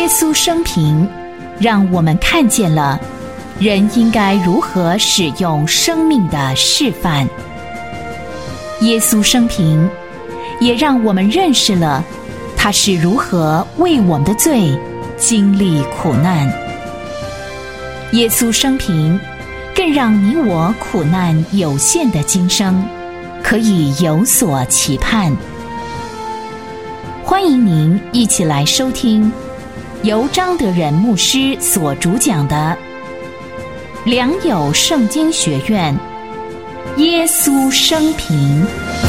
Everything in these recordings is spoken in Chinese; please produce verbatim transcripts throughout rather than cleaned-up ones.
耶稣生平，让我们看见了人应该如何使用生命的示范。耶稣生平，也让我们认识了他是如何为我们的罪经历苦难。耶稣生平，更让你我苦难有限的今生可以有所期盼。欢迎您一起来收听由张德仁牧师所主讲的良友圣经学院耶稣生平。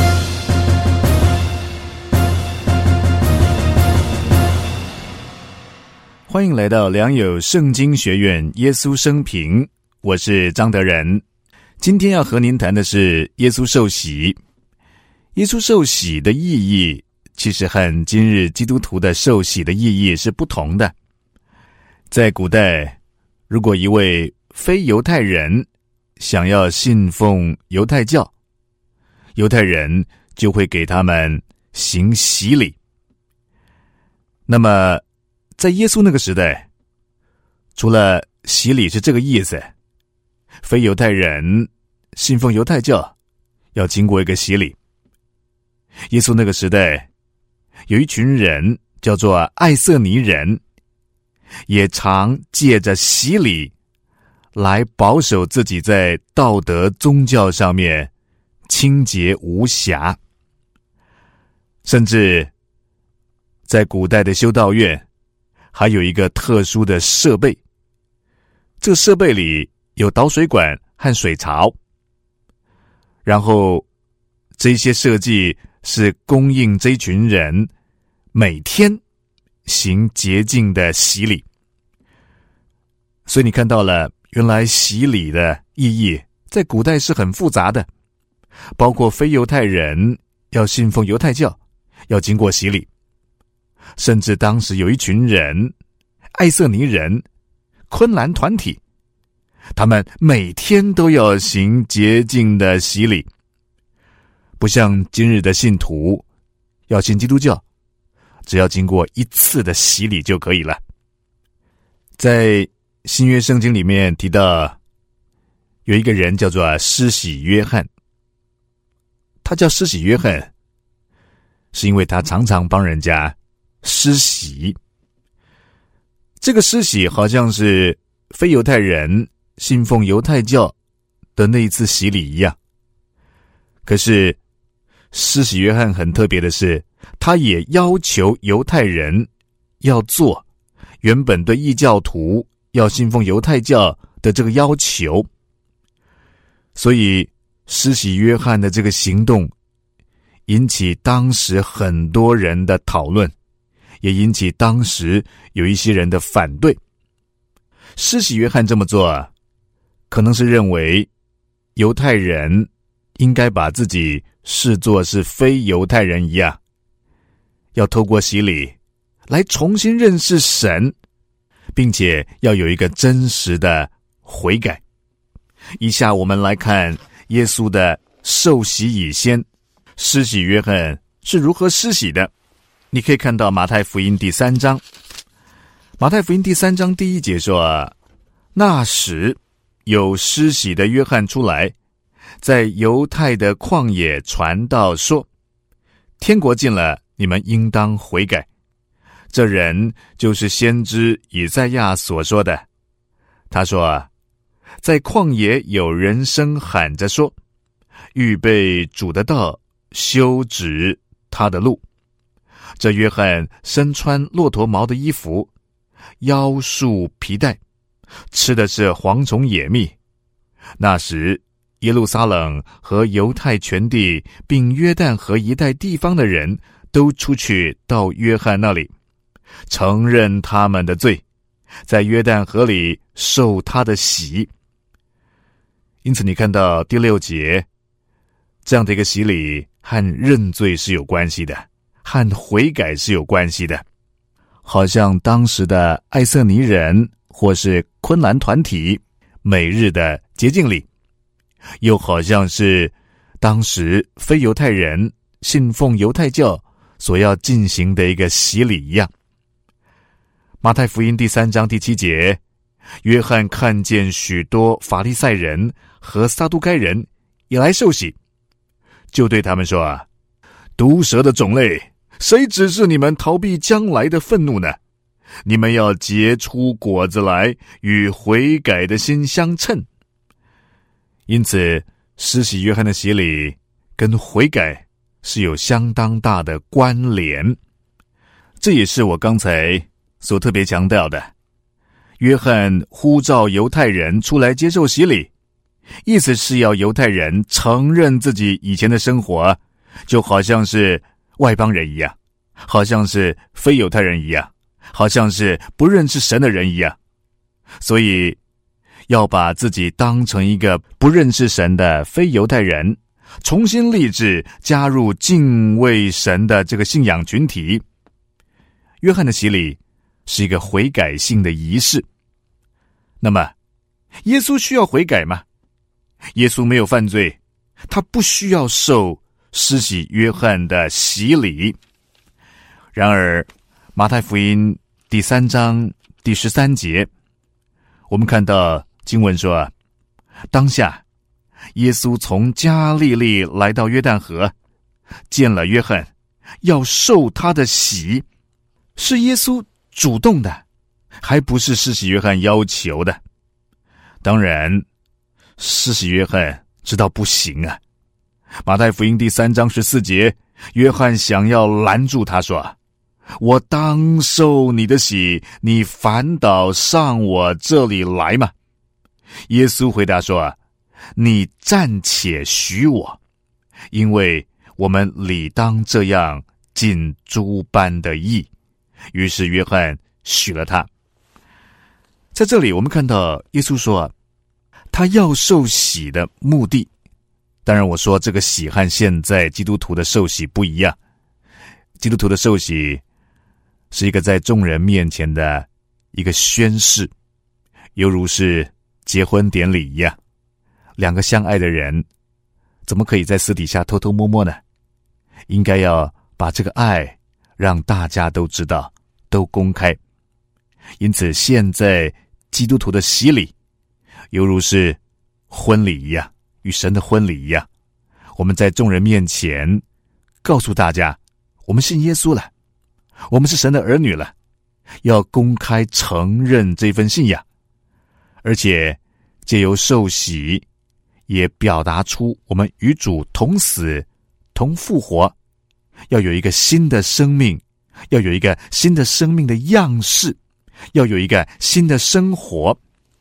欢迎来到良友圣经学院耶稣生平，我是张德仁。今天要和您谈的是耶稣受洗。耶稣受洗的意义其实和今日基督徒的受洗的意义是不同的。在古代，如果一位非犹太人想要信奉犹太教，犹太人就会给他们行洗礼。那么在耶稣那个时代，除了洗礼是这个意思，非犹太人信奉犹太教要经过一个洗礼。耶稣那个时代有一群人叫做爱色尼人，也常借着洗礼来保守自己在道德宗教上面清洁无瑕。甚至在古代的修道院还有一个特殊的设备，这个设备里有导水管和水槽，然后这些设计是供应这一群人每天行洁净的洗礼。所以你看到了，原来洗礼的意义在古代是很复杂的，包括非犹太人要信奉犹太教要经过洗礼，甚至当时有一群人，爱色尼人、昆兰团体，他们每天都要行洁净的洗礼。不像今日的信徒要信基督教，只要经过一次的洗礼就可以了。在新约圣经里面提到有一个人叫做施洗约翰，他叫施洗约翰是因为他常常帮人家施洗。这个施洗好像是非犹太人信奉犹太教的那一次洗礼一样。可是施洗约翰很特别的是，他也要求犹太人要做原本对异教徒要信奉犹太教的这个要求。所以施洗约翰的这个行动引起当时很多人的讨论，也引起当时有一些人的反对。施洗约翰这么做，可能是认为犹太人应该把自己视作是非犹太人一样，要透过洗礼来重新认识神，并且要有一个真实的悔改。以下我们来看耶稣的受洗以先，施洗约翰是如何施洗的。你可以看到马太福音第三章，马太福音第三章第一节说，那时有施洗的约翰出来，在犹太的旷野传道说，天国近了，你们应当悔改。这人就是先知以赛亚所说的。他说，在旷野有人声喊着说，预备主的道，修直他的路。这约翰身穿骆驼毛的衣服，腰束皮带，吃的是蝗虫野蜜。那时耶路撒冷和犹太全地并约旦河一带地方的人都出去到约翰那里，承认他们的罪，在约旦河里受他的洗。因此你看到第六节，这样的一个洗礼和认罪是有关系的，和悔改是有关系的。好像当时的爱色尼人或是昆兰团体每日的洁净礼，又好像是当时非犹太人信奉犹太教所要进行的一个洗礼一样。 马太福音第三章第七节，约翰看见许多法利赛人和撒都该人也来受洗，就对他们说啊，毒蛇的种类，谁指示你们逃避将来的愤怒呢？你们要结出果子来，与悔改的心相称。因此施洗约翰的洗礼跟悔改是有相当大的关联，这也是我刚才所特别强调的。约翰呼召犹太人出来接受洗礼，意思是要犹太人承认自己以前的生活就好像是外邦人一样，好像是非犹太人一样，好像是不认识神的人一样，所以要把自己当成一个不认识神的非犹太人，重新立志加入敬畏神的这个信仰群体。约翰的洗礼是一个悔改性的仪式。那么耶稣需要悔改吗？耶稣没有犯罪，他不需要受施洗约翰的洗礼。然而马太福音第三章第十三节，我们看到经文说，当下耶稣从加利利来到约旦河，见了约翰，要受他的洗。是耶稣主动的，还不是施洗约翰要求的。当然施洗约翰知道不行啊。马太福音第三章十四节，约翰想要拦住他说，我当受你的洗，你反倒上我这里来吗？耶稣回答说，你暂且许我，因为我们理当这样尽诸般的义。于是约翰许了他。在这里我们看到耶稣说，他要受洗的目的，当然我说这个洗和现在基督徒的受洗不一样。基督徒的受洗是一个在众人面前的一个宣誓，犹如是结婚典礼一样。两个相爱的人怎么可以在私底下偷偷摸摸呢？应该要把这个爱让大家都知道，都公开。因此现在基督徒的洗礼犹如是婚礼一样，与神的婚礼一样，我们在众人面前告诉大家，我们信耶稣了，我们是神的儿女了，要公开承认这份信仰，而且藉由受洗也表达出我们与主同死同复活，要有一个新的生命，要有一个新的生命的样式，要有一个新的生活。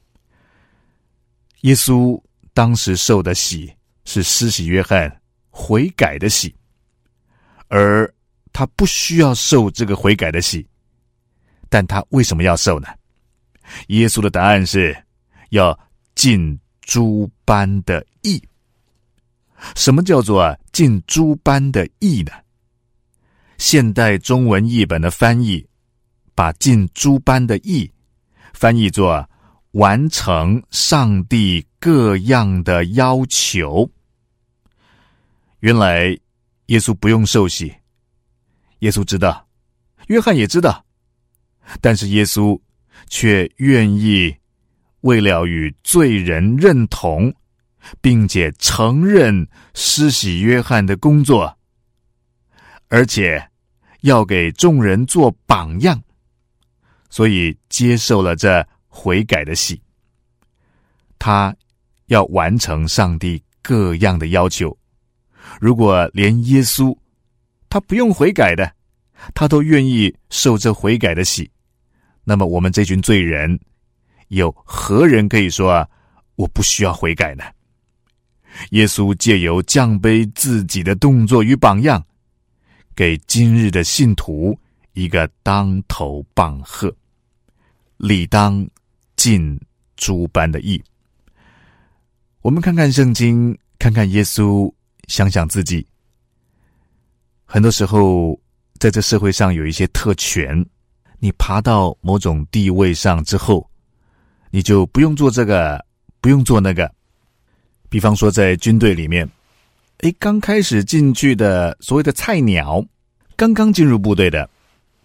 耶稣当时受的洗是施洗约翰悔改的洗，而他不需要受这个悔改的洗，但他为什么要受呢？耶稣的答案是要尽诸般的义。什么叫做尽诸般的义呢？现代中文译本的翻译把尽诸般的义翻译作完成上帝各样的要求。原来耶稣不用受洗，耶稣知道，约翰也知道，但是耶稣却愿意为了与罪人认同，并且承认施洗约翰的工作，而且要给众人做榜样，所以接受了这悔改的洗。他要完成上帝各样的要求。如果连耶稣他不用悔改的，他都愿意受这悔改的洗，那么我们这群罪人有何人可以说啊，我不需要悔改呢？耶稣借由降卑自己的动作与榜样，给今日的信徒一个当头棒喝，理当尽诸般的义。我们看看圣经，看看耶稣，想想自己。很多时候在这社会上有一些特权，你爬到某种地位上之后，你就不用做这个，不用做那个。比方说在军队里面，诶，刚开始进去的所谓的菜鸟，刚刚进入部队的，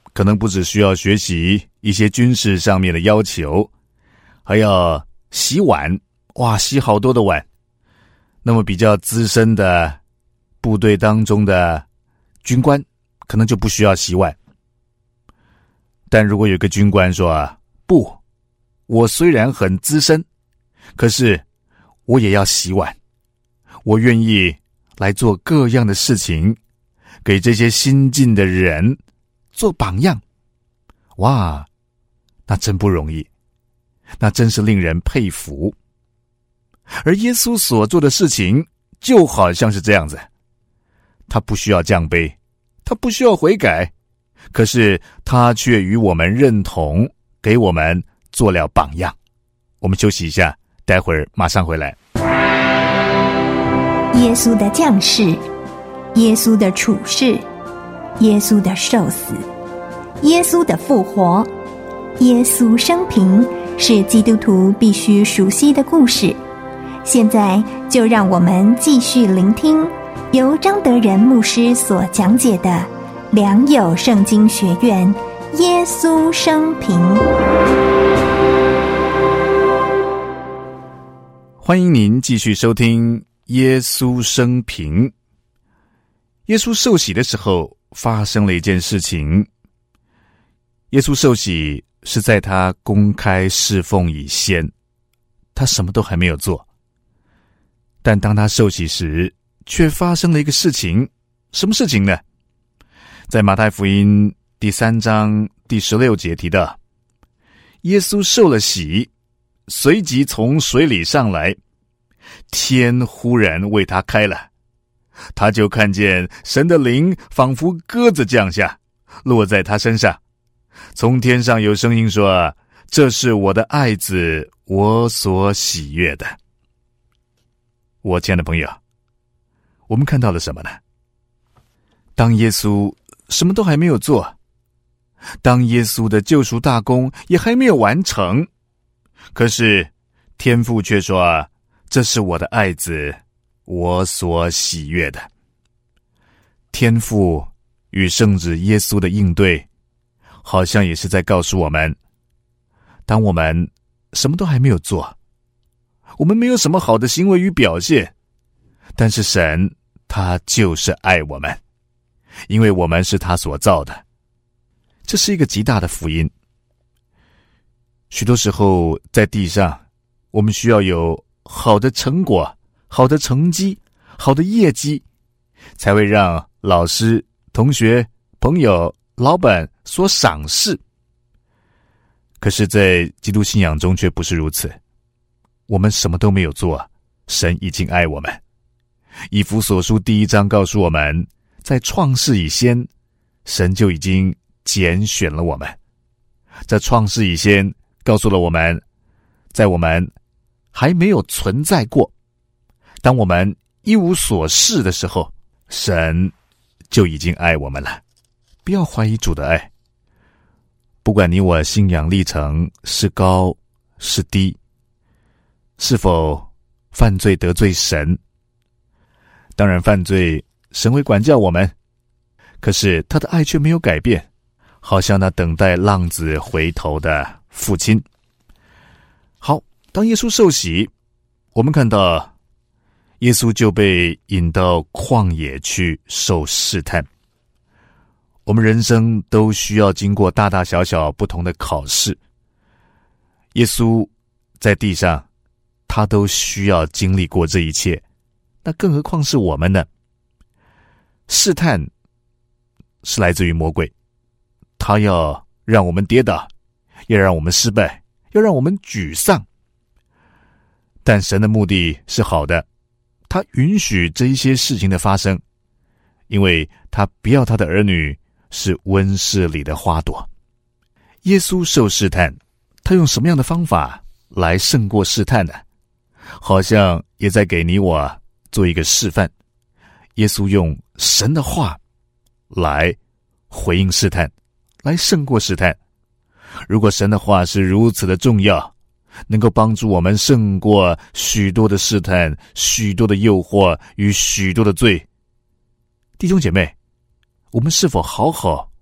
可能不只需要学习一些军事上面的要求，还要洗碗，哇，洗好多的碗。那么比较资深的部队当中的军官，可能就不需要洗碗。但如果有个军官说啊，不，我虽然很资深，可是我也要洗碗，我愿意来做各样的事情，给这些新进的人做榜样。哇，那真不容易，那真是令人佩服。而耶稣所做的事情就好像是这样子，他不需要降卑，他不需要悔改，可是他却与我们认同，给我们做了榜样。我们休息一下，待会儿马上回来。 耶稣的降世，耶稣的处世，耶稣的受死，耶稣的复活，耶稣生平，是基督徒必须熟悉的故事。现在就让我们继续聆听由张德仁牧师所讲解的良友圣经学院耶稣生平。 欢迎您继续收听耶稣生平。耶稣受洗的时候发生了一件事情。耶稣受洗是在他公开侍奉以先，他什么都还没有做。但当他受洗时，却发生了一个事情。什么事情呢？在马太福音第三章第十六节提到，耶稣受了洗，随即从水里上来，天忽然为他开了，他就看见神的灵仿佛鸽子降下，落在他身上。从天上有声音说，这是我的爱子，我所喜悦的。我亲爱的朋友，我们看到了什么呢？当耶稣什么都还没有做，当耶稣的救赎大功也还没有完成，可是天父却说，这是我的爱子，我所喜悦的。天父与圣子耶稣的应对，好像也是在告诉我们，当我们什么都还没有做，我们没有什么好的行为与表现，但是神他就是爱我们，因为我们是他所造的。这是一个极大的福音。许多时候在地上，我们需要有好的成果，好的成绩，好的业绩，才会让老师、同学、朋友、老板所赏识。可是在基督信仰中却不是如此，我们什么都没有做，神已经爱我们。以弗所书第一章告诉我们，在创世以先，神就已经拣选了我们。在创世以先告诉了我们，在我们还没有存在过，当我们一无所事的时候，神就已经爱我们了。不要怀疑主的爱，不管你我信仰历程是高是低，是否犯罪得罪神。当然犯罪，神会管教我们，可是他的爱却没有改变，好像那等待浪子回头的父亲。好，当耶稣受洗，我们看到耶稣就被引到旷野去受试探。我们人生都需要经过大大小小不同的考试，耶稣在地上他都需要经历过这一切，那更何况是我们呢？试探是来自于魔鬼，他要让我们跌倒，要让我们失败，要让我们沮丧。但神的目的是好的，他允许这一些事情的发生，因为他不要他的儿女是温室里的花朵。耶稣受试探，他用什么样的方法来胜过试探呢？好像也在给你我做一个示范。耶稣用神的话来回应试探，来胜过试探。如果神的话是如此的重要，能够帮助我们胜过许多的试探、许多的诱惑与许多的罪，弟兄姐妹，我们是否好好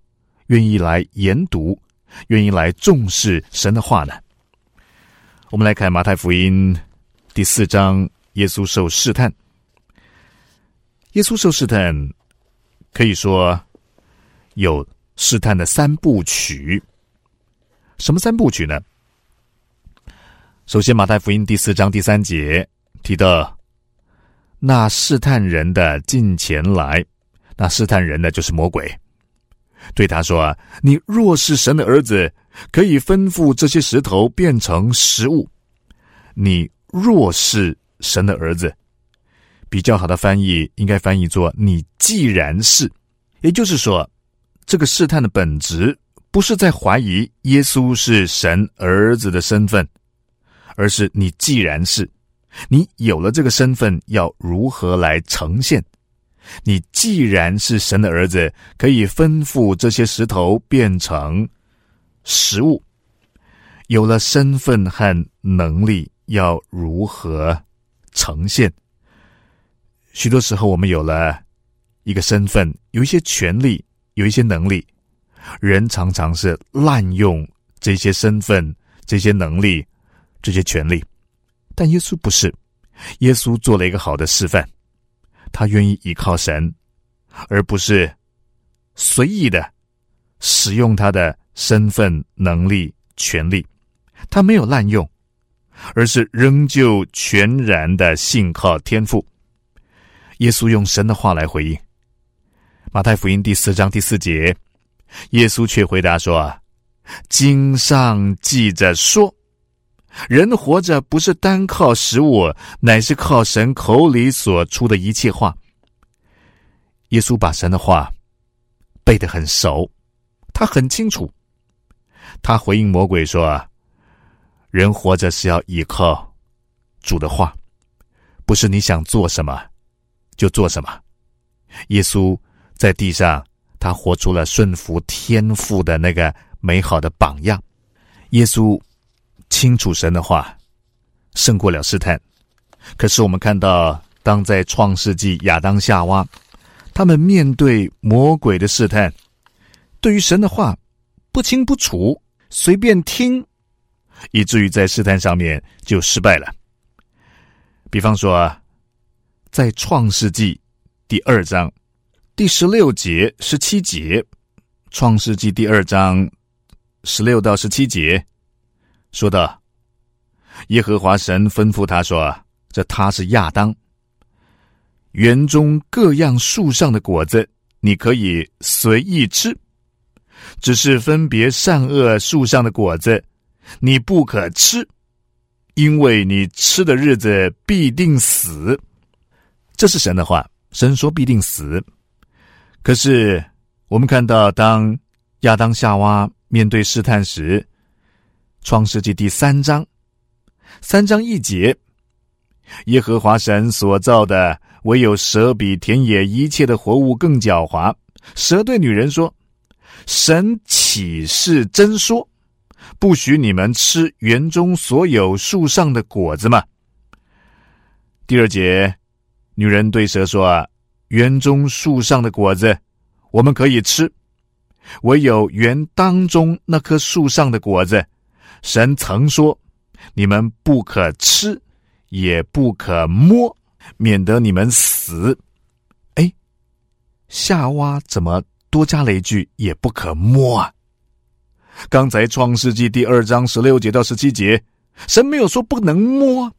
愿意来研读，愿意来重视神的话呢？我们来看马太福音第四章，耶稣受试探。耶稣受试探可以说有试探的三部曲。什么三部曲呢？首先马太福音第四章第三节提到，那试探人的近前来，那试探人的就是魔鬼，对他说，你若是神的儿子，可以吩咐这些石头变成食物。你若是神的儿子，比较好的翻译应该翻译作你既然是。也就是说，这个试探的本质不是在怀疑耶稣是神儿子的身份，而是你既然是，你有了这个身份，要如何来呈现？你既然是神的儿子，可以吩咐这些石头变成食物。有了身份和能力，要如何呈现？许多时候我们有了一个身份，有一些权利，有一些能力，人常常是滥用这些身份、这些能力、这些权利。但耶稣不是，耶稣做了一个好的示范，他愿意依靠神，而不是随意的使用他的身份、能力、权利。他没有滥用，而是仍旧全然的信靠天父。耶稣用神的话来回应。马太福音第四章第四节，耶稣却回答说，经上记着说，人活着不是单靠食物，乃是靠神口里所出的一切话。耶稣把神的话背得很熟，他很清楚。他回应魔鬼说，人活着是要依靠主的话，不是你想做什么就做什么。耶稣在地上，他活出了顺服天父的那个美好的榜样。耶稣清楚神的话，胜过了试探。可是我们看到，当在创世纪亚当夏娃他们面对魔鬼的试探，对于神的话不清不楚，随便听，以至于在试探上面就失败了。比方说，在创世纪第二章第十六节、十七节，创世纪第二章十六到十七节说道，耶和华神吩咐他说，这他是亚当，园中各样树上的果子你可以随意吃，只是分别善恶树上的果子你不可吃，因为你吃的日子必定死。这是神的话，神说必定死。可是我们看到，当亚当夏娃面对试探时，创世纪第三章三章一节，耶和华神所造的唯有蛇比田野一切的活物更狡猾。蛇对女人说，神岂是真说，不许你们吃园中所有树上的果子吗？第二节，女人对蛇说，园中树上的果子我们可以吃，唯有园当中那棵树上的果子，神曾说你们不可吃，也不可摸，免得你们死。诶，夏娃怎么多加了一句也不可摸啊？刚才创世纪第二章十六节到十七节，神没有说不能摸。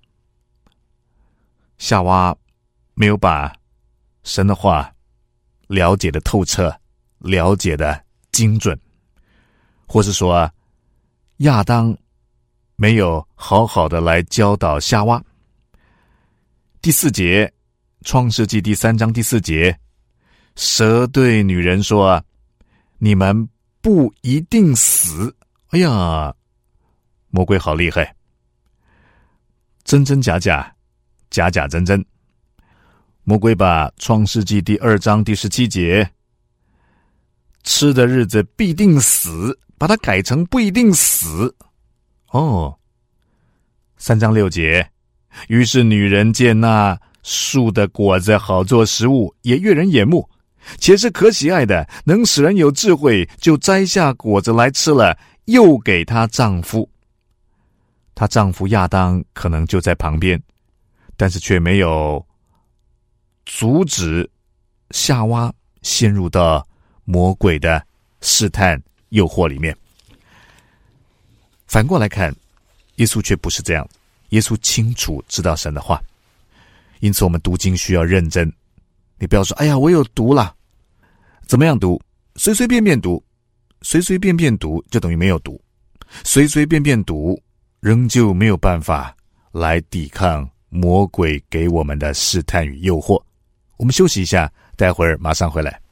夏娃没有把神的话了解的透彻，了解的精准，或是说亚当没有好好的来教导夏娃。第四节，创世纪第三章第四节，蛇对女人说，你们不一定死。哎呀，魔鬼好厉害，真真假假，假假真真。魔鬼把创世纪第二章第十七节吃的日子必定死，把它改成不一定死。哦，三章六节，于是女人见那树的果子好做食物，也悦人眼目， 且是可喜爱的，能使人有智慧，就摘下果子来吃了，又给她丈夫。她丈夫亚当可能就在旁边，但是却没有阻止夏娃陷入到魔鬼的试探诱惑里面。反过来看，耶稣却不是这样，耶稣清楚知道神的话，因此我们读经需要认真。你不要说，哎呀，我有读了，怎么样读？随随便便读，随随便便读就等于没有读，随随便便读仍旧没有办法来抵抗魔鬼给我们的试探与诱惑。我们休息一下，待会儿马上回来。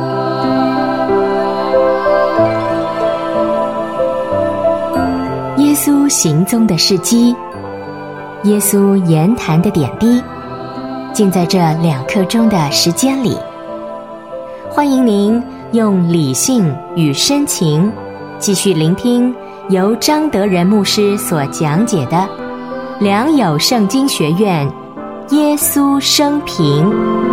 耶稣行踪的事迹，耶稣言谈的点滴，尽在这两刻钟的时间里。欢迎您用理性与深情继续聆听由张德仁牧师所讲解的良友圣经学院耶稣生平。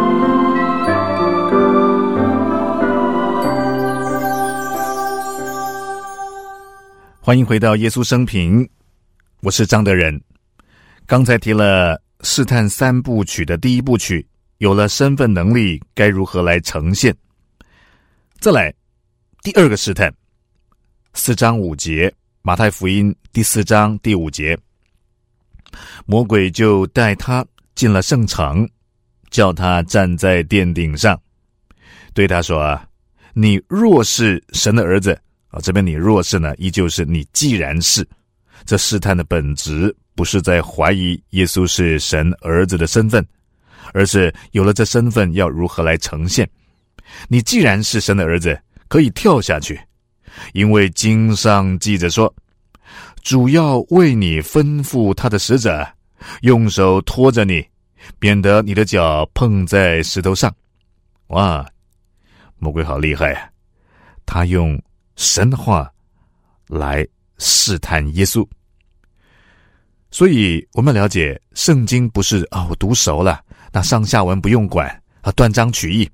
欢迎回到耶稣生平，我是张德仁。刚才提了试探三部曲的第一部曲，有了身份能力该如何来呈现。再来第二个试探，四章五节，马太福音第四章第五节，魔鬼就带他进了圣城，叫他站在殿顶上，对他说，你若是神的儿子，啊，这边你若是呢，依旧是你既然是。这试探的本质不是在怀疑耶稣是神儿子的身份，而是有了这身份要如何来呈现。你既然是神的儿子，可以跳下去，因为经上记着说，主要为你吩咐他的使者，用手托着你，免得你的脚碰在石头上。哇，魔鬼好厉害啊，他用神的话来试探耶稣。所以我们了解圣经不是啊、哦，我读熟了，那上下文不用管啊，断章取义。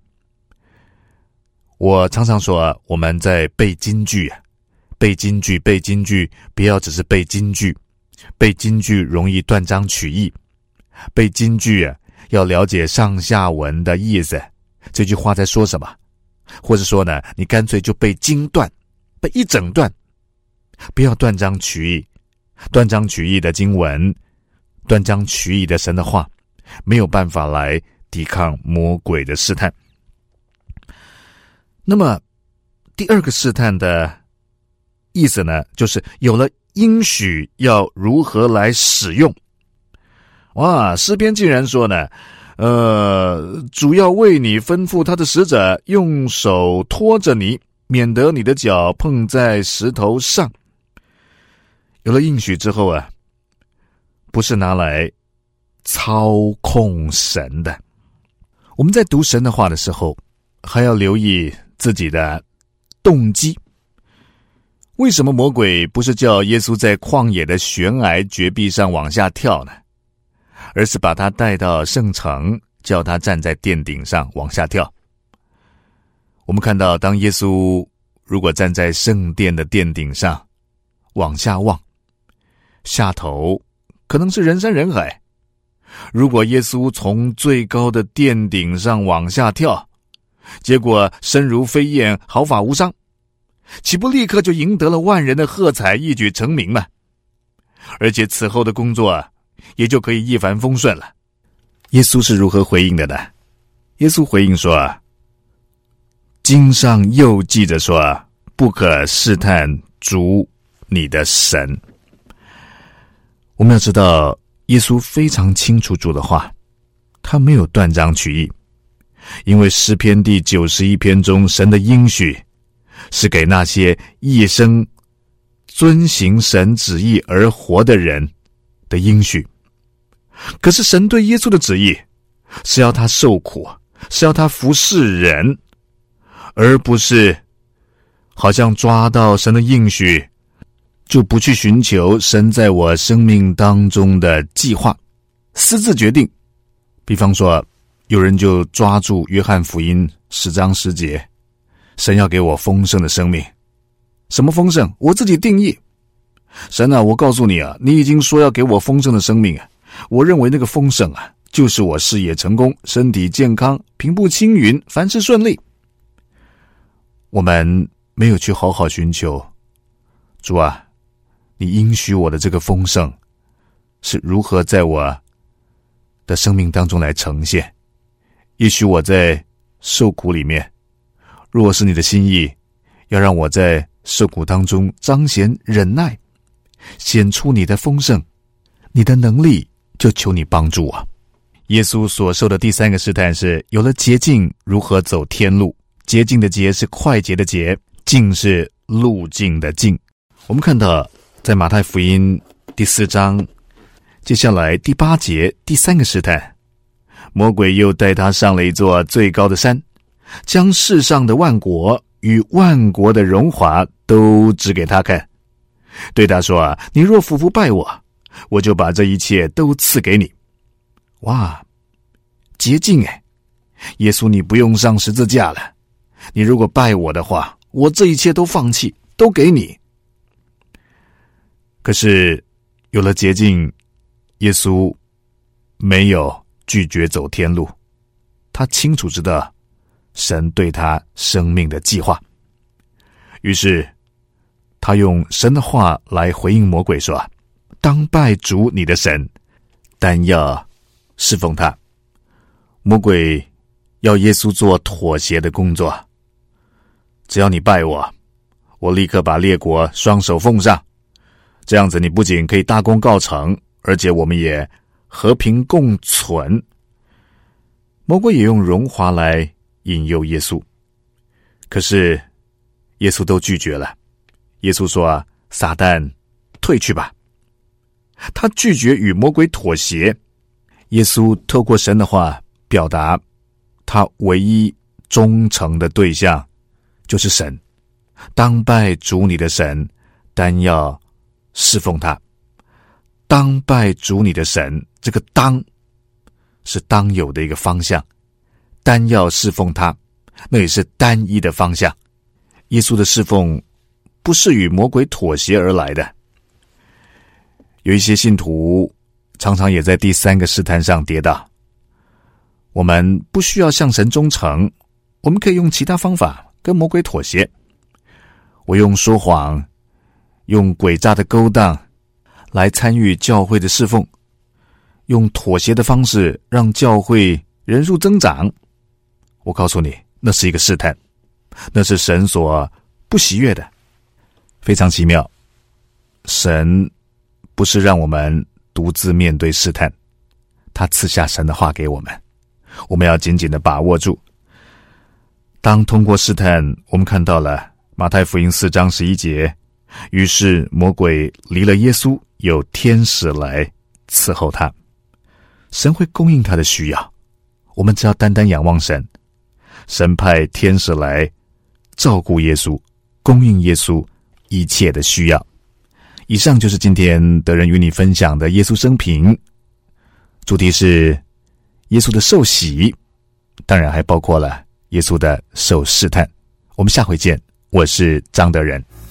我常常说，我们在背金句，背金句，背金句，不要只是背金句，背金句容易断章取义。背金句要了解上下文的意思，这句话在说什么，或者说呢，你干脆就背经段，背一整段，不要断章取义。断章取义的经文，断章取义的神的话，没有办法来抵抗魔鬼的试探。那么第二个试探的意思呢，就是有了应许要如何来使用。哇，诗篇竟然说呢，呃，主要为你吩咐他的使者，用手托着你，免得你的脚碰在石头上。有了应许之后啊，不是拿来操控神的。我们在读神的话的时候，还要留意自己的动机。为什么魔鬼不是叫耶稣在旷野的悬崖绝壁上往下跳呢？而是把他带到圣城，叫他站在殿顶上往下跳。我们看到，当耶稣如果站在圣殿的殿顶上往下望，下头可能是人山人海。如果耶稣从最高的殿顶上往下跳，结果身如飞燕，毫发无伤，岂不立刻就赢得了万人的喝彩，一举成名吗？而且此后的工作啊，也就可以一帆风顺了。耶稣是如何回应的呢？耶稣回应说，经上又记着说，不可试探主你的神。我们要知道，耶稣非常清楚主的话，他没有断章取义。因为诗篇第九十一篇中，神的应许是给那些一生遵行神旨意而活的人的应许。可是神对耶稣的旨意是要他受苦，是要他服侍人，而不是好像抓到神的应许就不去寻求神在我生命当中的计划，私自决定。比方说，有人就抓住约翰福音十章十节，神要给我丰盛的生命。什么丰盛？我自己定义。神啊，我告诉你啊，你已经说要给我丰盛的生命啊，我认为那个丰盛啊，就是我事业成功，身体健康，平步青云，凡事顺利。我们没有去好好寻求，主啊，你应许我的这个丰盛是如何在我的生命当中来呈现。也许我在受苦里面，若是你的心意要让我在受苦当中彰显忍耐，显出你的丰盛，你的能力，就求你帮助我。耶稣所受的第三个试探是，有了捷径如何走天路。捷径的捷是快捷的捷，径是路径的径。我们看到在马太福音第四章，接下来第八节第三个试探，魔鬼又带他上了一座最高的山，将世上的万国与万国的荣华都指给他看，对他说啊，你若俯伏拜我，我就把这一切都赐给你。哇，捷径诶，耶稣你不用上十字架了，你如果拜我的话，我这一切都放弃，都给你。可是有了捷径，耶稣没有拒绝走天路，他清楚知道神对他生命的计划。于是他用神的话来回应魔鬼说，当拜主你的神，但要侍奉他。魔鬼要耶稣做妥协的工作，只要你拜我，我立刻把列国双手奉上，这样子你不仅可以大功告成，而且我们也和平共存。魔鬼也用荣华来引诱耶稣，可是耶稣都拒绝了。耶稣说啊，撒旦退去吧。他拒绝与魔鬼妥协。耶稣透过神的话表达他唯一忠诚的对象就是神，当拜主你的神，单要侍奉他。当拜主你的神，这个当是当有的一个方向，单要侍奉他，那也是单一的方向。耶稣的侍奉不是与魔鬼妥协而来的。有一些信徒常常也在第三个试探上跌倒。我们不需要向神忠诚，我们可以用其他方法跟魔鬼妥协。我用说谎，用诡诈的勾当来参与教会的侍奉，用妥协的方式让教会人数增长。我告诉你，那是一个试探，那是神所不喜悦的。非常奇妙，神不是让我们独自面对试探，他赐下神的话给我们，我们要紧紧的把握住。当通过试探，我们看到了马太福音四章十一节，于是魔鬼离了耶稣，有天使来伺候他。神会供应他的需要，我们只要单单仰望神。神派天使来照顾耶稣，供应耶稣一切的需要。以上就是今天德仁与你分享的耶稣生平，主题是耶稣的受洗，当然还包括了耶稣的受试探。我们下回见，我是张德仁。